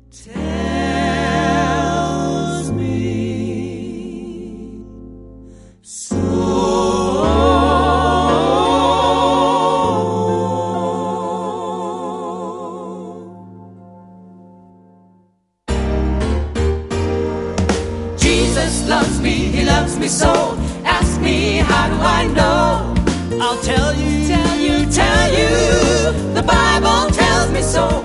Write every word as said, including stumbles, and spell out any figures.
tells me so. Jesus loves me, he loves me so. Ask me, how do I know? I'll tell you, tell you, tell you. The Bible tells me so.